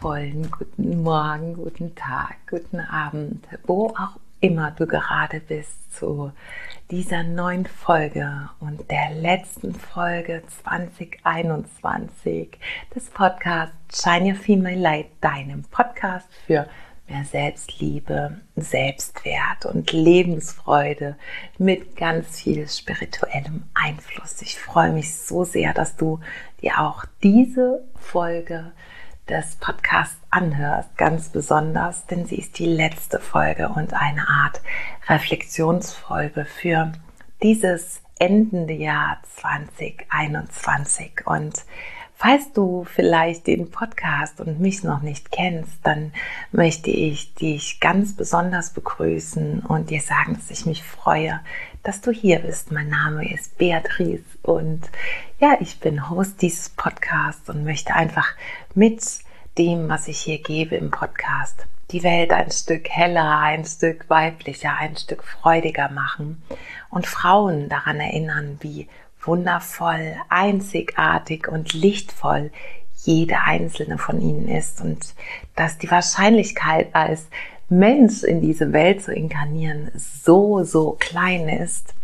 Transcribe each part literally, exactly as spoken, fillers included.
wundervollen guten Morgen, guten Tag, guten Abend, wo auch immer du gerade bist, zu dieser neuen Folge und der letzten Folge zwanzig einundzwanzig des Podcasts Shine Your Female Light, deinem Podcast für mehr Selbstliebe, Selbstwert und Lebensfreude mit ganz viel spirituellem Einfluss. Ich freue mich so sehr, dass du dir auch diese Folge des Podcasts anhörst, ganz besonders, denn sie ist die letzte Folge und eine Art Reflexionsfolge für dieses endende Jahr zwanzig einundzwanzig. Und falls du vielleicht den Podcast und mich noch nicht kennst, dann möchte ich dich ganz besonders begrüßen und dir sagen, dass ich mich freue, dass du hier bist. Mein Name ist Beatrice und ja, ich bin Host dieses Podcasts und möchte einfach mit dem, was ich hier gebe im Podcast, die Welt ein Stück heller, ein Stück weiblicher, ein Stück freudiger machen und Frauen daran erinnern, wie wundervoll, einzigartig und lichtvoll jede einzelne von ihnen ist und dass die Wahrscheinlichkeit, als Mensch in diese Welt zu inkarnieren, so, so klein ist,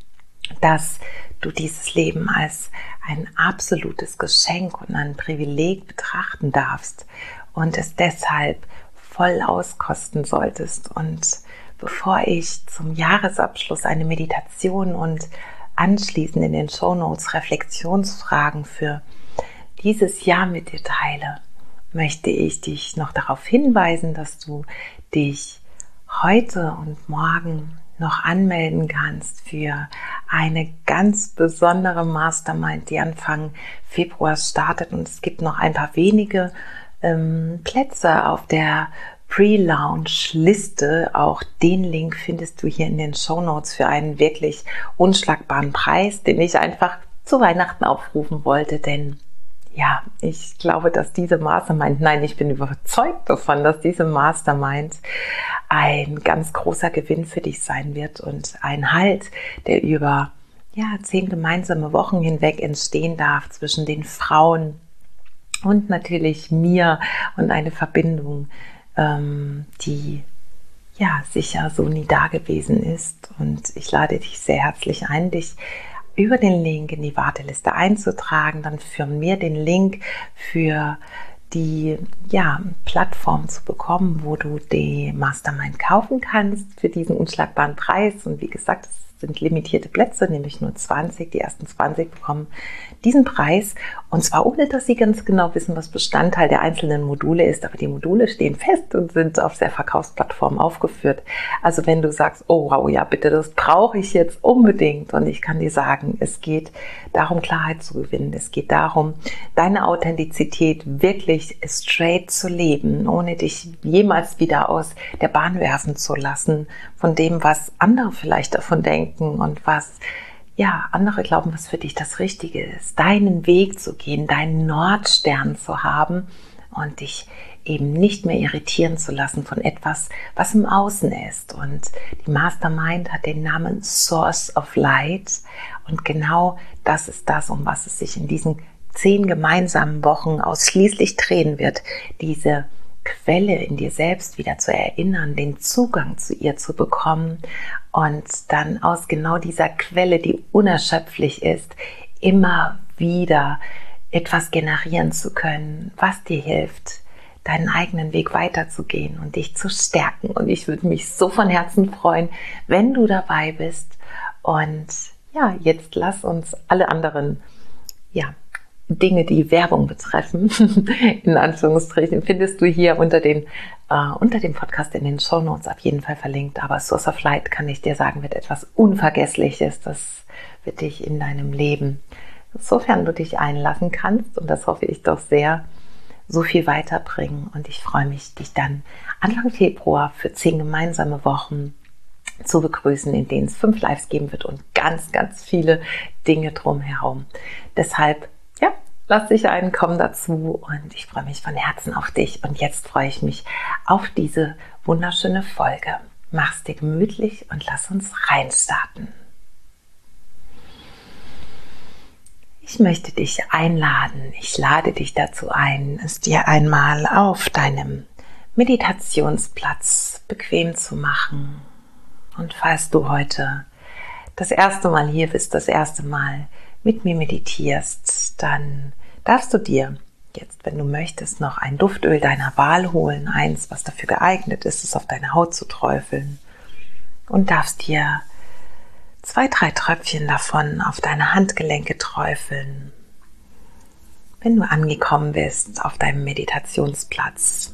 dass du dieses Leben als ein absolutes Geschenk und ein Privileg betrachten darfst und es deshalb voll auskosten solltest. Und bevor ich zum Jahresabschluss eine Meditation und anschließend in den Shownotes Reflexionsfragen für dieses Jahr mit dir teile, möchte ich dich noch darauf hinweisen, dass du dich heute und morgen noch anmelden kannst für eine ganz besondere Mastermind, die Anfang Februar startet, und es gibt noch ein paar wenige ähm, Plätze auf der Pre-Launch-Liste. Auch den Link findest du hier in den Shownotes für einen wirklich unschlagbaren Preis, den ich einfach zu Weihnachten aufrufen wollte, denn ja, ich glaube, dass diese Mastermind, nein, ich bin überzeugt davon, dass diese Mastermind ein ganz großer Gewinn für dich sein wird und ein Halt, der über ja, zehn gemeinsame Wochen hinweg entstehen darf zwischen den Frauen und natürlich mir und eine Verbindung, ähm, die ja sicher so nie da gewesen ist. Und ich lade dich sehr herzlich ein, dich über den Link in die Warteliste einzutragen, dann für mir den Link für die ja, Plattform zu bekommen, wo du die Mastermind kaufen kannst für diesen unschlagbaren Preis. Und wie gesagt, es sind limitierte Plätze, nämlich nur zwanzig. Die ersten zwanzig bekommen diesen Preis, und zwar ohne, dass sie ganz genau wissen, was Bestandteil der einzelnen Module ist, aber die Module stehen fest und sind auf der Verkaufsplattform aufgeführt. Also wenn du sagst, oh wow, ja bitte, das brauche ich jetzt unbedingt, und ich kann dir sagen, es geht darum, Klarheit zu gewinnen, es geht darum, deine Authentizität wirklich straight zu leben, ohne dich jemals wieder aus der Bahn werfen zu lassen von dem, was andere vielleicht davon denken und was ja, andere glauben, was für dich das Richtige ist, deinen Weg zu gehen, deinen Nordstern zu haben und dich eben nicht mehr irritieren zu lassen von etwas, was im Außen ist. Und die Mastermind hat den Namen Source of Light, und genau das ist das, um was es sich in diesen zehn gemeinsamen Wochen ausschließlich drehen wird, diese Quelle in dir selbst wieder zu erinnern, den Zugang zu ihr zu bekommen und dann aus genau dieser Quelle, die unerschöpflich ist, immer wieder etwas generieren zu können, was dir hilft, deinen eigenen Weg weiterzugehen und dich zu stärken. Und ich würde mich so von Herzen freuen, wenn du dabei bist. Und ja, jetzt lass uns alle anderen, ja, Dinge, die Werbung betreffen, in Anführungsstrichen, findest du hier unter, den, äh, unter dem Podcast in den Shownotes auf jeden Fall verlinkt. Aber Source of Light, kann ich dir sagen, wird etwas Unvergessliches. Das wird dich in deinem Leben, sofern du dich einlassen kannst, und das hoffe ich doch sehr, so viel weiterbringen. Und ich freue mich, dich dann Anfang Februar für zehn gemeinsame Wochen zu begrüßen, in denen es fünf Lives geben wird und ganz, ganz viele Dinge drumherum. Deshalb, ja, lass dich ein, komm dazu, und ich freue mich von Herzen auf dich. Und jetzt freue ich mich auf diese wunderschöne Folge. Mach's dir gemütlich und lass uns reinstarten. Ich möchte dich einladen, ich lade dich dazu ein, es dir einmal auf deinem Meditationsplatz bequem zu machen. Und falls du heute das erste Mal hier bist, das erste Mal mit mir meditierst, dann darfst du dir jetzt, wenn du möchtest, noch ein Duftöl deiner Wahl holen, eins, was dafür geeignet ist, es auf deine Haut zu träufeln, und darfst dir zwei, drei Tröpfchen davon auf deine Handgelenke träufeln, wenn du angekommen bist auf deinem Meditationsplatz.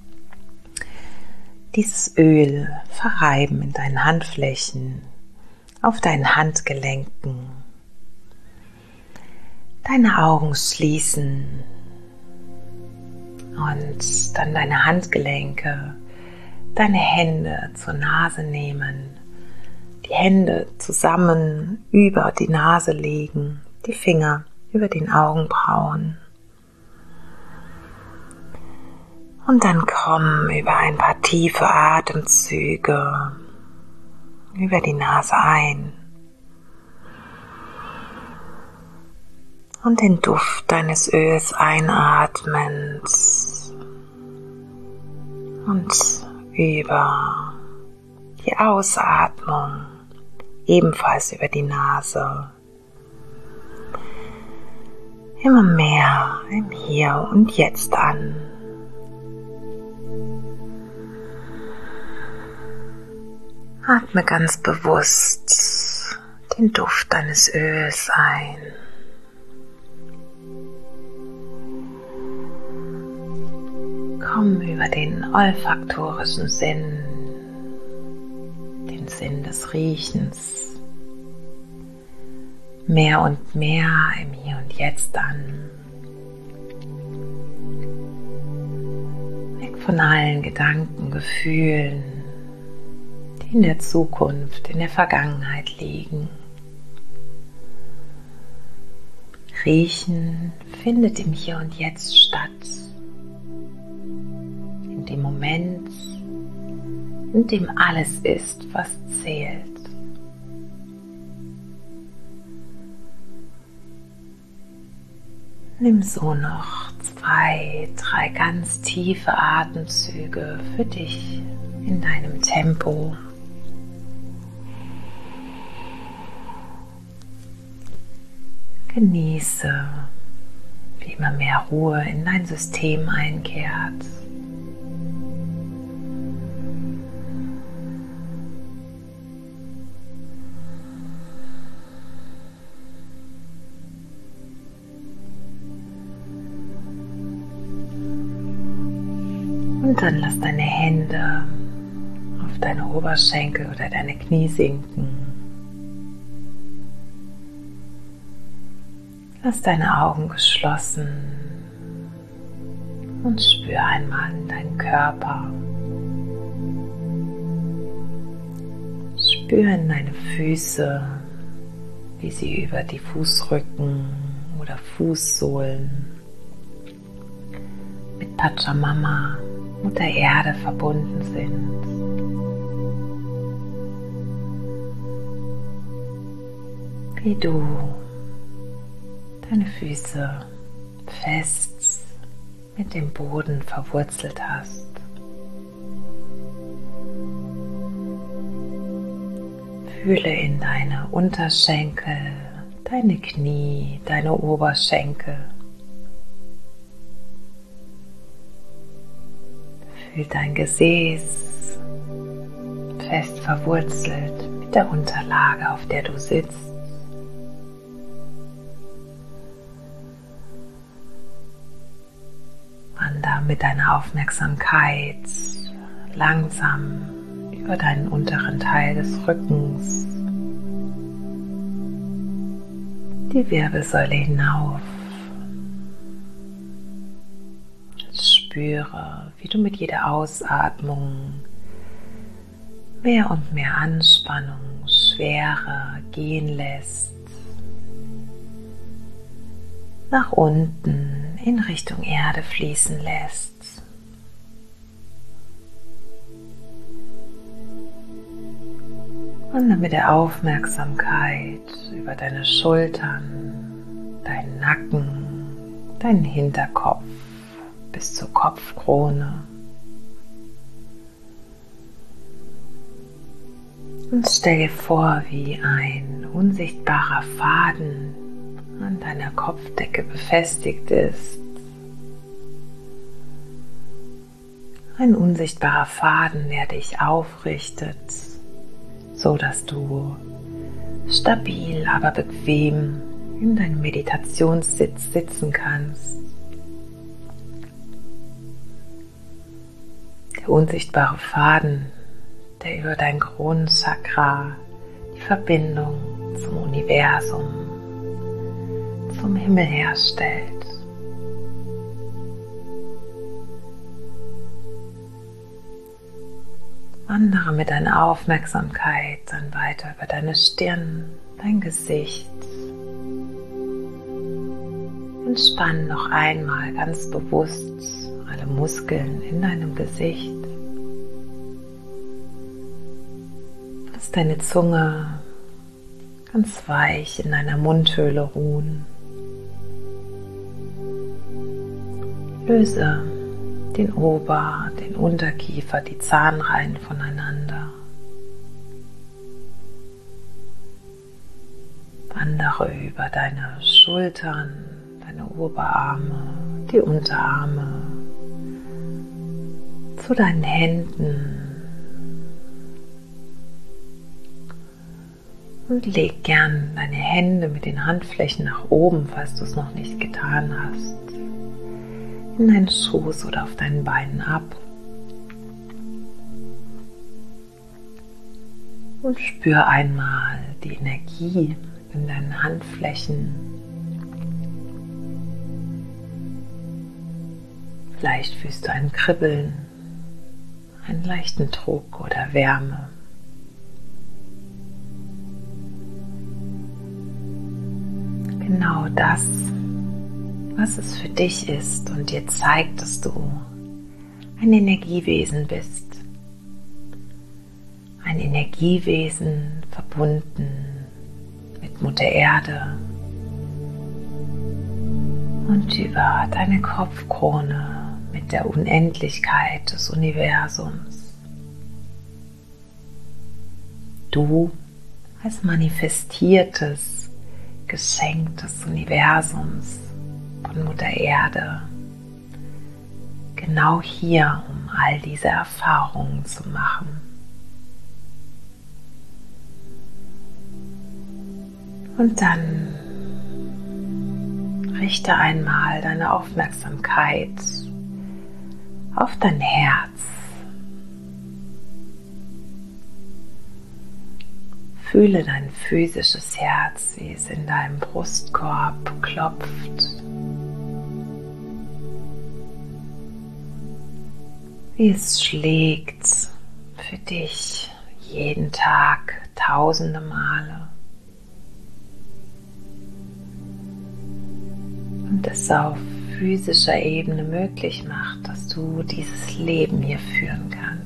Dieses Öl verreiben in deinen Handflächen, auf deinen Handgelenken, deine Augen schließen und dann deine Handgelenke, deine Hände zur Nase nehmen, die Hände zusammen über die Nase legen, die Finger über den Augenbrauen. Und dann komm über ein paar tiefe Atemzüge über die Nase ein und den Duft deines Öls einatmend und über die Ausatmung ebenfalls über die Nase immer mehr im Hier und Jetzt an. Atme ganz bewusst den Duft deines Öls ein. Komm über den olfaktorischen Sinn, den Sinn des Riechens, mehr und mehr im Hier und Jetzt an. Weg von allen Gedanken, Gefühlen, die in der Zukunft, in der Vergangenheit liegen. Riechen findet im Hier und Jetzt statt, in dem Moment, in dem alles ist, was zählt. Nimm so noch zwei, drei ganz tiefe Atemzüge für dich in deinem Tempo. Genieße, wie immer mehr Ruhe in dein System einkehrt. Und dann lass deine Hände auf deine Oberschenkel oder deine Knie sinken. Lass deine Augen geschlossen und spür einmal in deinen Körper. Spür in deine Füße, wie sie über die Fußrücken oder Fußsohlen mit Pachamama, Mutter Erde, verbunden sind. Wie du deine Füße fest mit dem Boden verwurzelt hast. Fühle in deine Unterschenkel, deine Knie, deine Oberschenkel. Fühl dein Gesäß fest verwurzelt mit der Unterlage, auf der du sitzt. Wander mit deiner Aufmerksamkeit langsam über deinen unteren Teil des Rückens, die Wirbelsäule hinauf. Spüre, wie du mit jeder Ausatmung mehr und mehr Anspannung, Schwere gehen lässt, nach unten in Richtung Erde fließen lässt. Und dann mit der Aufmerksamkeit über deine Schultern, deinen Nacken, deinen Hinterkopf bis zur Kopfkrone. Und stell dir vor, wie ein unsichtbarer Faden an deiner Kopfdecke befestigt ist. Ein unsichtbarer Faden, der dich aufrichtet, so dass du stabil, aber bequem in deinem Meditationssitz sitzen kannst. Der unsichtbare Faden, der über dein Kronenchakra die Verbindung zum Universum, zum Himmel herstellt. Wandere mit deiner Aufmerksamkeit dann weiter über deine Stirn, dein Gesicht. Entspann noch einmal ganz bewusst alle Muskeln in deinem Gesicht. Lass deine Zunge ganz weich in deiner Mundhöhle ruhen. Löse den Ober-, den Unterkiefer, die Zahnreihen voneinander. Wandere über deine Schultern, deine Oberarme, die Unterarme, zu deinen Händen und leg gern deine Hände mit den Handflächen nach oben, falls du es noch nicht getan hast, in deinen Schoß oder auf deinen Beinen ab und spür einmal die Energie in deinen Handflächen. Vielleicht fühlst du ein Kribbeln, einen leichten Druck oder Wärme. Genau das, was es für dich ist und dir zeigt, dass du ein Energiewesen bist. Ein Energiewesen verbunden mit Mutter Erde und über deine Kopfkrone mit der Unendlichkeit des Universums. Du als manifestiertes Geschenk des Universums von Mutter Erde, genau hier, um all diese Erfahrungen zu machen. Und dann richte einmal deine Aufmerksamkeit auf dein Herz. Fühle dein physisches Herz, wie es in deinem Brustkorb klopft. Wie es schlägt für dich jeden Tag tausende Male. Und es auf physischer Ebene möglich macht, dass du dieses Leben hier führen kannst.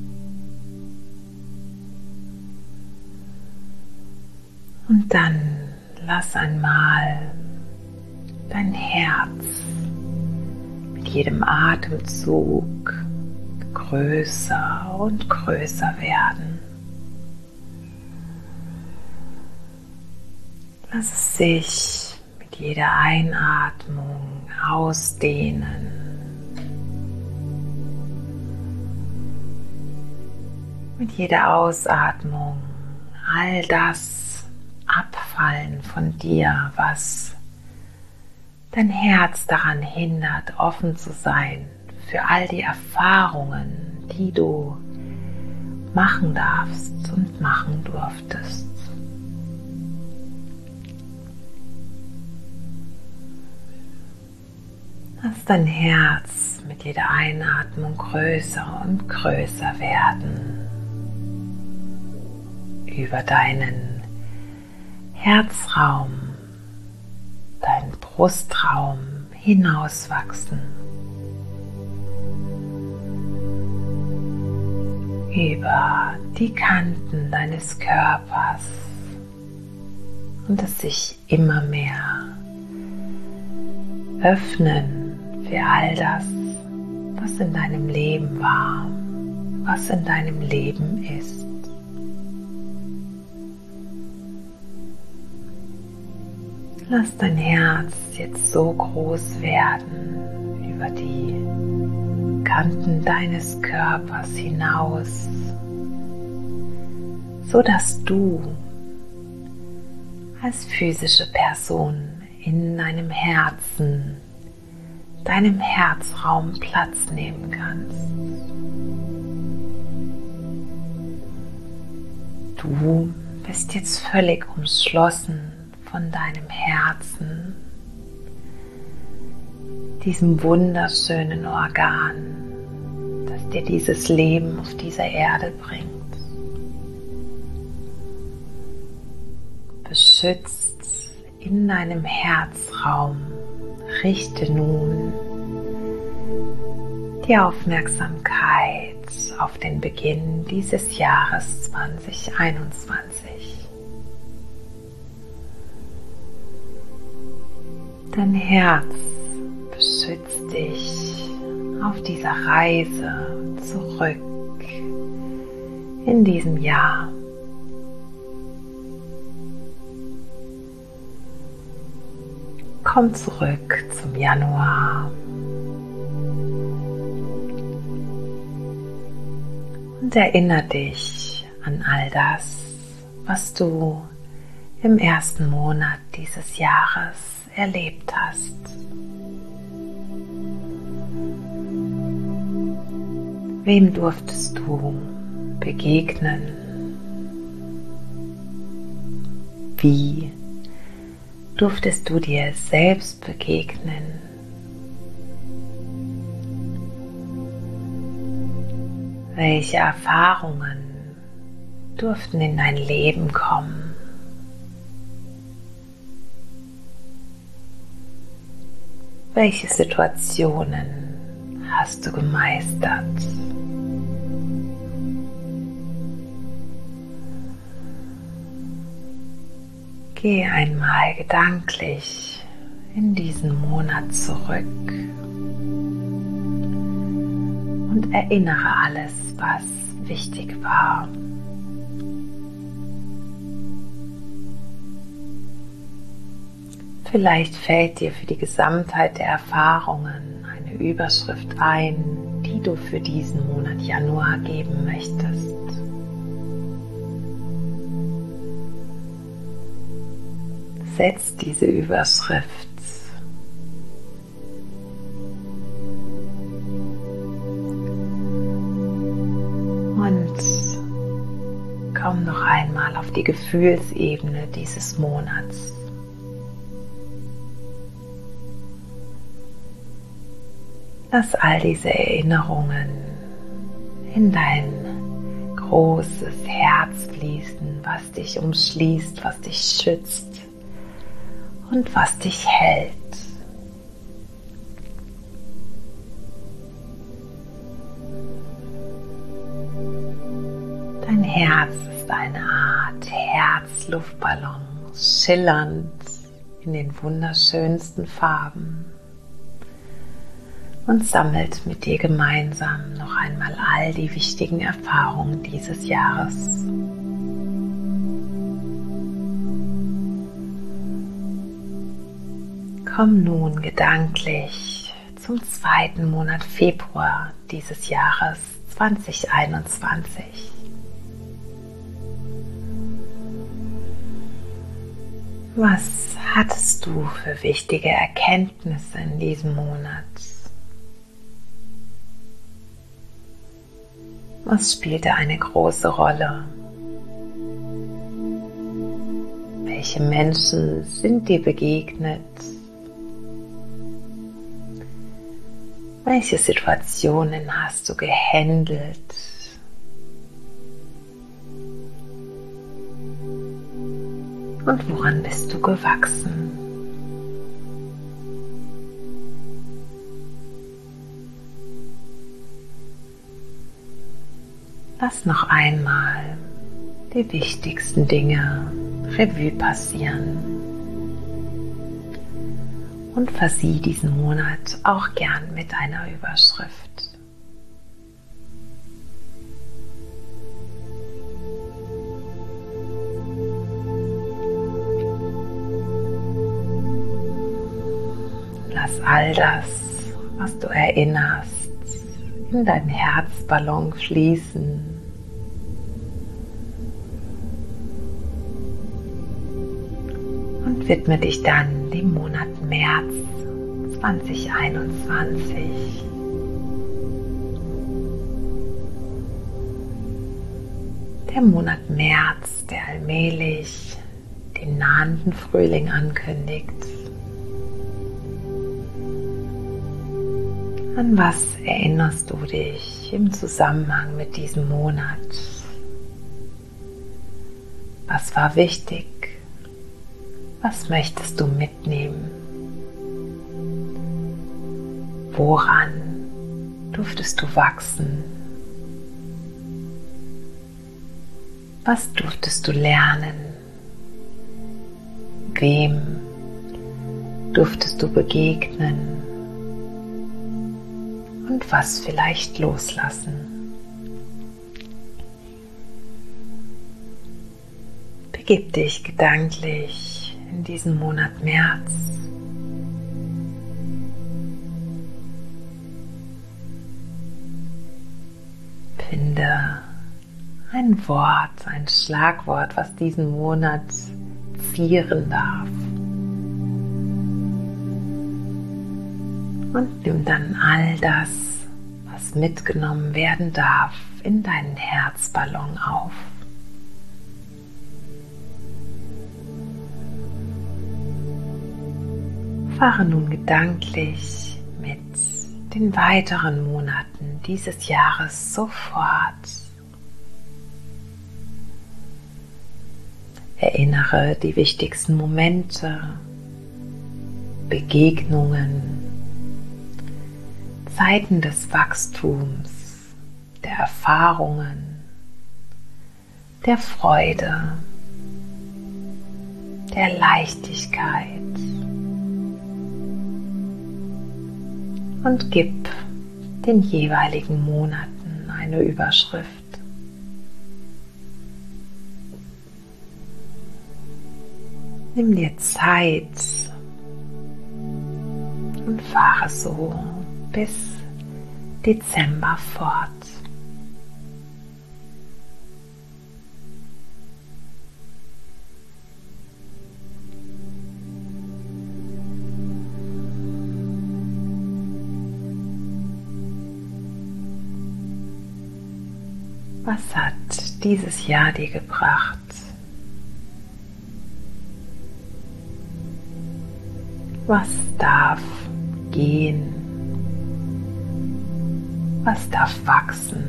Und dann lass einmal dein Herz mit jedem Atemzug größer und größer werden. Lass es sich mit jeder Einatmung ausdehnen. Mit jeder Ausatmung all das abfallen von dir, was dein Herz daran hindert, offen zu sein für all die Erfahrungen, die du machen darfst und machen durftest. Lass dein Herz mit jeder Einatmung größer und größer werden, über deinen Herzraum, deinen Brustraum hinauswachsen, über die Kanten deines Körpers und es sich immer mehr öffnen für all das, was in deinem Leben war, was in deinem Leben ist. Lass dein Herz jetzt so groß werden über die Kanten deines Körpers hinaus, so dass du als physische Person in deinem Herzen, deinem Herzraum Platz nehmen kannst. Du bist jetzt völlig umschlossen von deinem Herzen, diesem wunderschönen Organ, das dir dieses Leben auf dieser Erde bringt. Beschützt in deinem Herzraum, richte nun die Aufmerksamkeit auf den Beginn dieses Jahres zwanzig einundzwanzig. Dein Herz beschützt dich auf dieser Reise zurück in diesem Jahr. Komm zurück zum Januar und erinnere dich an all das, was du im ersten Monat dieses Jahres erlebt hast. Wem durftest du begegnen? Wie durftest du dir selbst begegnen? Welche Erfahrungen durften in dein Leben kommen? Welche Situationen hast du gemeistert? Geh einmal gedanklich in diesen Monat zurück und erinnere alles, was wichtig war. Vielleicht fällt dir für die Gesamtheit der Erfahrungen eine Überschrift ein, die du für diesen Monat Januar geben möchtest. Setz diese Überschrift und komm noch einmal auf die Gefühlsebene dieses Monats. Lass all diese Erinnerungen in dein großes Herz fließen, was dich umschließt, was dich schützt und was dich hält. Dein Herz ist eine Art Herzluftballon, schillernd in den wunderschönsten Farben und sammelt mit dir gemeinsam noch einmal all die wichtigen Erfahrungen dieses Jahres. Komm nun gedanklich zum zweiten Monat Februar dieses Jahres zwanzig einundzwanzig. Was hattest du für wichtige Erkenntnisse in diesem Monat? Was spielte eine große Rolle? Welche Menschen sind dir begegnet? Welche Situationen hast du gehandelt? Und woran bist du gewachsen? Lass noch einmal die wichtigsten Dinge Revue passieren und versieh diesen Monat auch gern mit einer Überschrift. Lass all das, was du erinnerst, in deinen Herzballon fließen. Und widme dich dann dem Monat März zweitausendeinundzwanzig. Der Monat März, der allmählich den nahenden Frühling ankündigt. An was erinnerst du dich im Zusammenhang mit diesem Monat? Was war wichtig? Was möchtest du mitnehmen? Woran durftest du wachsen? Was durftest du lernen? Wem durftest du begegnen? Und was vielleicht loslassen? Begib dich gedanklich in diesen Monat März. Finde ein Wort, ein Schlagwort, was diesen Monat zieren darf. Und nimm dann all das, was mitgenommen werden darf, in deinen Herzballon auf. Fahre nun gedanklich mit den weiteren Monaten dieses Jahres so fort. Erinnere die wichtigsten Momente, Begegnungen, Zeiten des Wachstums, der Erfahrungen, der Freude, der Leichtigkeit und gib den jeweiligen Monaten eine Überschrift. Nimm dir Zeit und fahre so bis Dezember fort. Was hat dieses Jahr dir gebracht? Was darf gehen? Was darf wachsen?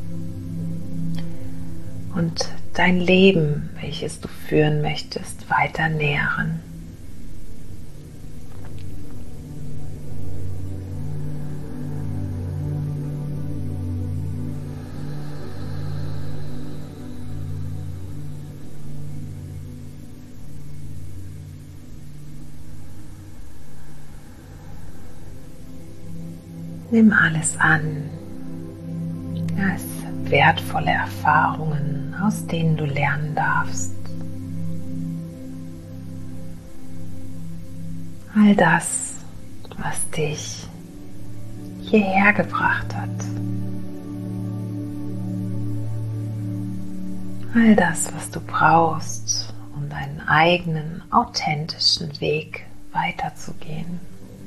Und dein Leben, welches du führen möchtest, weiter nähren. Nimm alles an, als wertvolle Erfahrungen, aus denen du lernen darfst. All das, was dich hierher gebracht hat. All das, was du brauchst, um deinen eigenen, authentischen Weg weiterzugehen.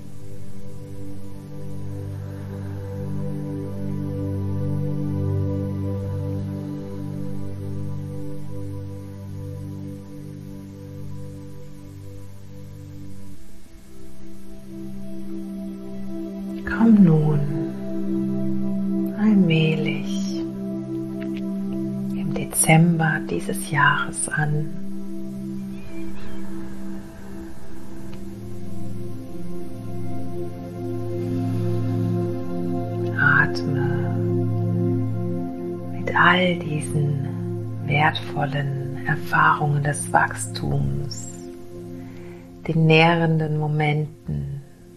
Komm nun allmählich im Dezember dieses Jahres an. Atme mit all diesen wertvollen Erfahrungen des Wachstums, den nährenden Momenten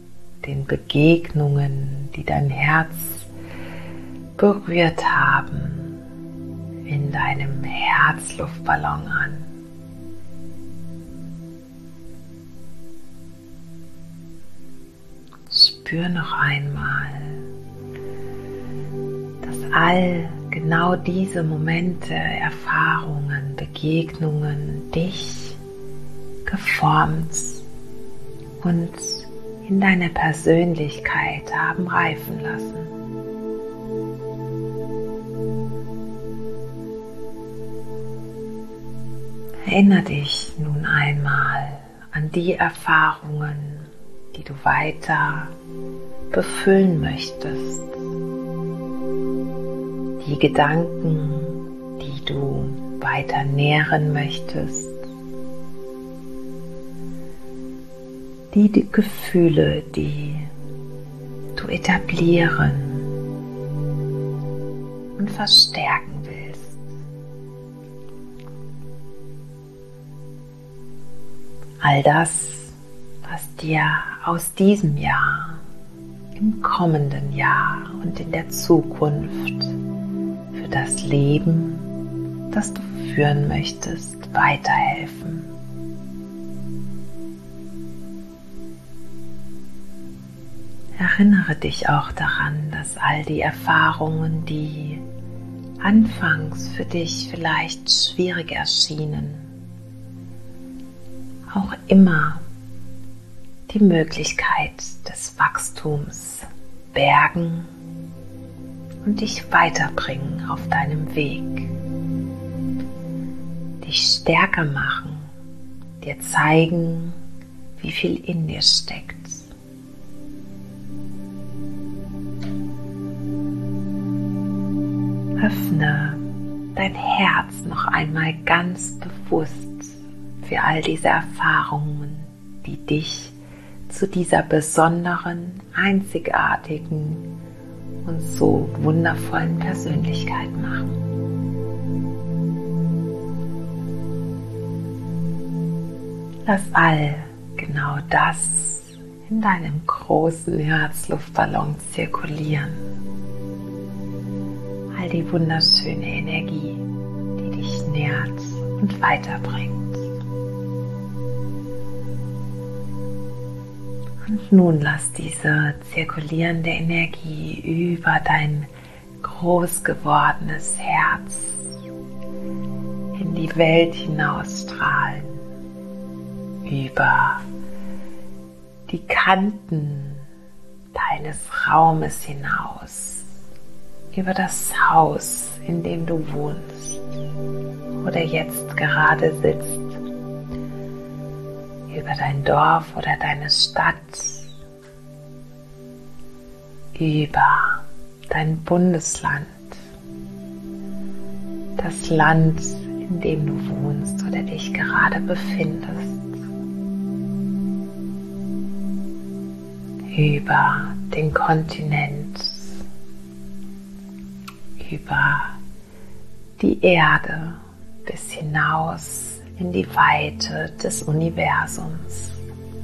den Begegnungen, die dein Herz berührt haben, in deinem Herzluftballon an. Spür noch einmal, dass all genau diese Momente, Erfahrungen, Begegnungen dich geformt und in deiner Persönlichkeit haben reifen lassen. Erinnere dich nun einmal an die Erfahrungen, die du weiter befüllen möchtest, die Gedanken, die du weiter nähren möchtest, die, die Gefühle, die du etablieren und verstärken willst. All das, was dir aus diesem Jahr, im kommenden Jahr und in der Zukunft für das Leben, das du führen möchtest, weiterhelfen. Erinnere dich auch daran, dass all die Erfahrungen, die anfangs für dich vielleicht schwierig erschienen, auch immer die Möglichkeit des Wachstums bergen und dich weiterbringen auf deinem Weg, dich stärker machen, dir zeigen, wie viel in dir steckt. Öffne dein Herz noch einmal ganz bewusst für all diese Erfahrungen, die dich zu dieser besonderen, einzigartigen und so wundervollen Persönlichkeit machen. Lass all genau das in deinem großen Herzluftballon zirkulieren. All die wunderschöne Energie, die dich nährt und weiterbringt. Und nun lass diese zirkulierende Energie über dein groß gewordenes Herz in die Welt hinausstrahlen, über die Kanten deines Raumes hinaus, über das Haus, in dem du wohnst oder jetzt gerade sitzt, über dein Dorf oder deine Stadt, über dein Bundesland, das Land, in dem du wohnst oder dich gerade befindest, über den Kontinent, über die Erde bis hinaus in die Weite des Universums.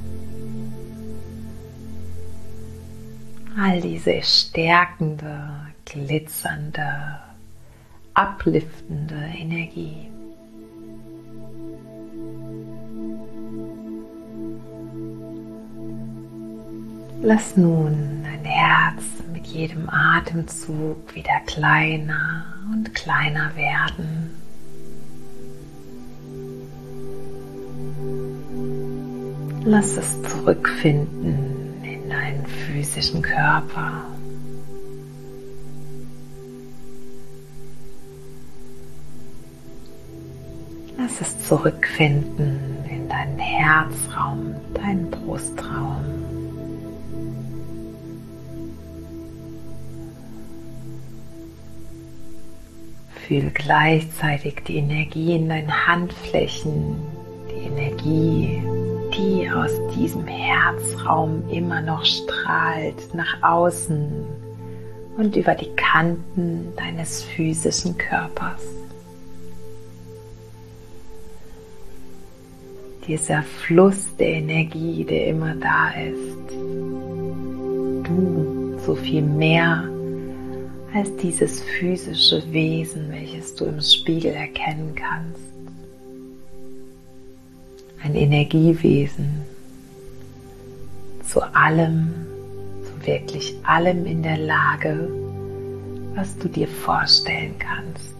All diese stärkende, glitzernde, upliftende Energie. Lass nun dein Herz mit jedem Atemzug wieder kleiner und kleiner werden. Lass es zurückfinden in deinen physischen Körper. Lass es zurückfinden in deinen Herzraum, deinen Brustraum. Fühl gleichzeitig die Energie in deinen Handflächen, die Energie, die aus diesem Herzraum immer noch strahlt nach außen und über die Kanten deines physischen Körpers. Dieser Fluss der Energie, der immer da ist, so viel mehr als dieses physische Wesen, welches du im Spiegel erkennen kannst. Ein Energiewesen, zu allem, zu wirklich allem in der Lage, was du dir vorstellen kannst.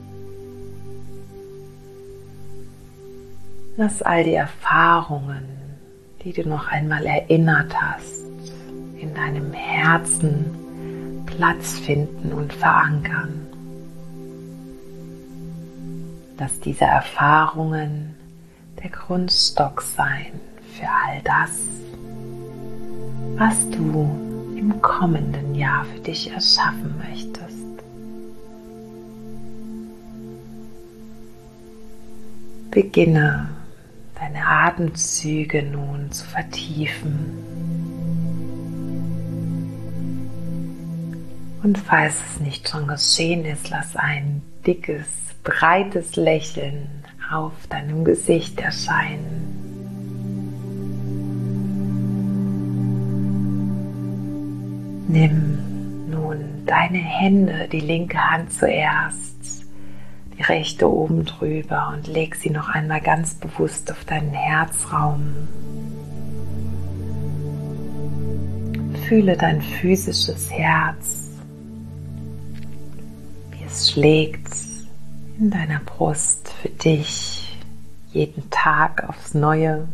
Lass all die Erfahrungen, die du noch einmal erinnert hast, in deinem Herzen Platz finden und verankern. Lass diese Erfahrungen der Grundstock sein für all das, was du im kommenden Jahr für dich erschaffen möchtest. Beginne deine Atemzüge nun zu vertiefen. Und falls es nicht schon geschehen ist, lass ein dickes, breites Lächeln auf deinem Gesicht erscheinen. Nimm nun deine Hände, die linke Hand zuerst, die rechte oben drüber und leg sie noch einmal ganz bewusst auf deinen Herzraum. Fühle dein physisches Herz, wie es schlägt in deiner Brust für dich jeden Tag aufs Neue.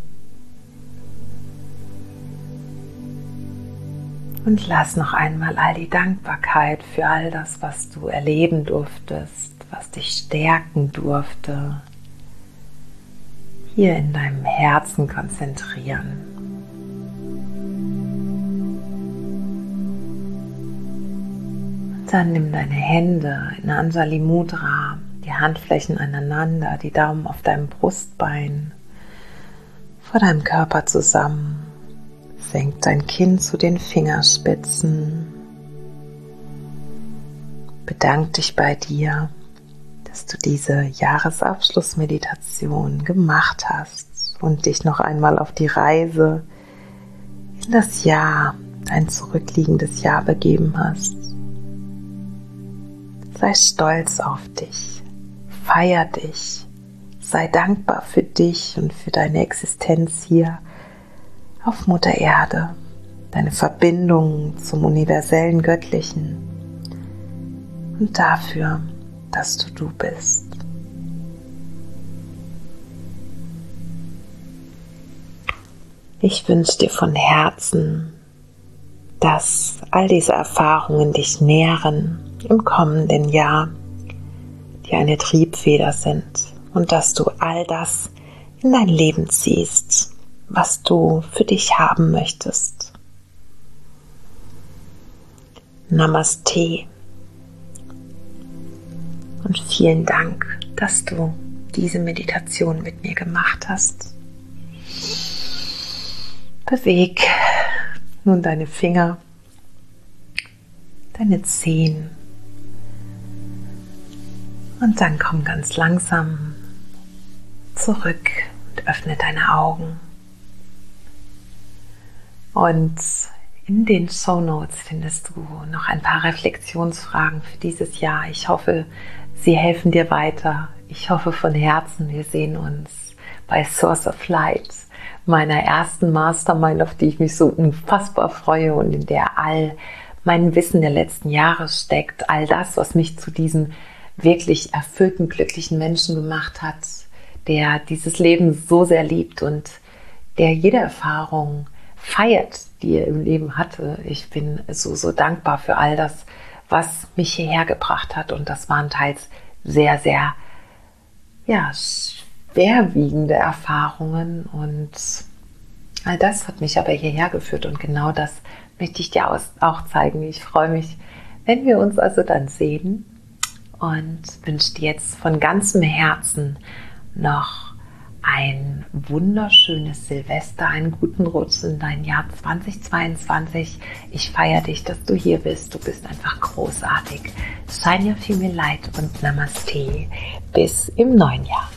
Und lass noch einmal all die Dankbarkeit für all das, was du erleben durftest, was dich stärken durfte, hier in deinem Herzen konzentrieren. Und dann nimm deine Hände in Anjali Mudra, die Handflächen aneinander, die Daumen auf deinem Brustbein, vor deinem Körper zusammen. Senk dein Kinn zu den Fingerspitzen. Bedank dich bei dir, dass du diese Jahresabschlussmeditation gemacht hast und dich noch einmal auf die Reise in das Jahr, dein zurückliegendes Jahr begeben hast. Sei stolz auf dich, feier dich, sei dankbar für dich und für deine Existenz hier auf Mutter Erde, deine Verbindung zum universellen Göttlichen und dafür, dass du du bist. Ich wünsche dir von Herzen, dass all diese Erfahrungen dich nähren im kommenden Jahr, die eine Triebfeder sind und dass du all das in dein Leben ziehst, was du für dich haben möchtest. Namaste. Und vielen Dank, dass du diese Meditation mit mir gemacht hast. Beweg nun deine Finger, deine Zehen und dann komm ganz langsam zurück und öffne deine Augen. Und in den Shownotes findest du noch ein paar Reflexionsfragen für dieses Jahr. Ich hoffe, sie helfen dir weiter. Ich hoffe von Herzen, wir sehen uns bei Source of Light, meiner ersten Mastermind, auf die ich mich so unfassbar freue und in der all mein Wissen der letzten Jahre steckt. All das, was mich zu diesem wirklich erfüllten, glücklichen Menschen gemacht hat, der dieses Leben so sehr liebt und der jede Erfahrung feiert, die er im Leben hatte. Ich bin so, so dankbar für all das, was mich hierher gebracht hat. Und das waren teils sehr, sehr, ja, schwerwiegende Erfahrungen. Und all das hat mich aber hierher geführt. Und genau das möchte ich dir auch zeigen. Ich freue mich, wenn wir uns also dann sehen. Und wünsche dir jetzt von ganzem Herzen noch ein wunderschönes Silvester, einen guten Rutsch in dein Jahr zweitausendzweiundzwanzig. Ich feiere dich, dass du hier bist. Du bist einfach großartig. Shine your female light und Namaste. Bis im neuen Jahr.